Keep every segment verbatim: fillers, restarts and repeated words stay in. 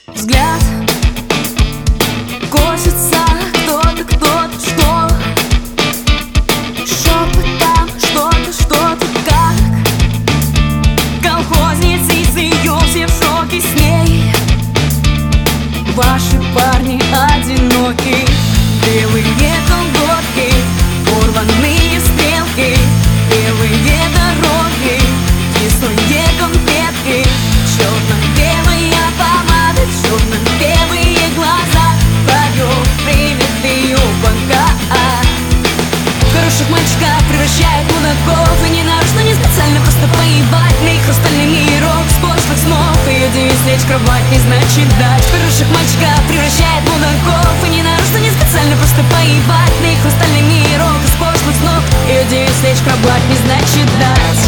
Взгляд косится кто-то, кто-то, что шепотом что-то, что-то как колхозница из ее все в шоке с ней. Ваши парни одиноки, белые колготки, порванные стрелки, белые дороги, кислые конфетки, черно-белая помада, черно-белые глаза, поет привет ее пока. Хороших мальчиков превращает мудаков, и не нарочно, не специально, просто поебать на их хрустальный мирок с пошлых снов. Ее девиз лечь в кровать не значит дать. Хороших мальчиков превращает мудаков, и не нарочно, не специально, просто поебать на их хрустальный мирок с пошлых снов. Ее девиз лечь в кровать не значит дать.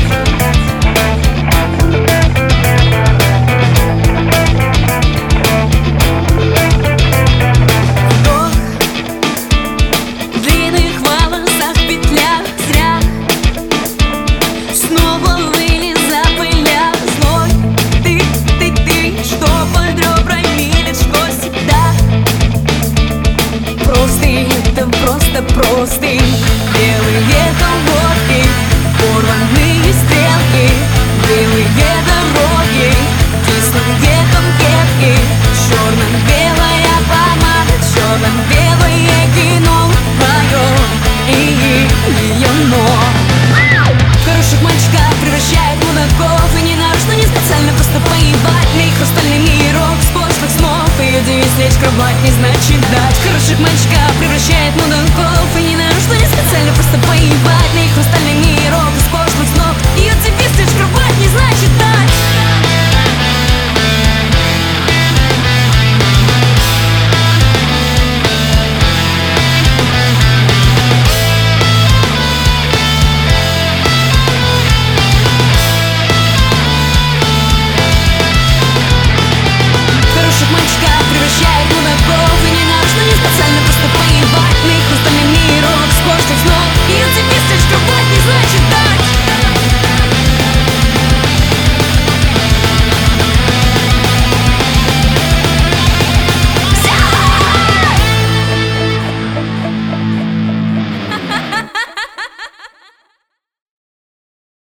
Простынь, белые колготки, порванные стрелки, белые дороги, кислые конфетки, черно-белая помада, черно-белое кино, мое и ее но. Хороших мальчиков превращает мудаков, и не нарочно, не специально, просто поебать на их хрустальный мирок с пошлых снов. Ее девиз лечь в кровать не значит дать. Хороших мальчиков превращает мудаков, и не нарочно, не специально, просто поебать на их хрустальный мирок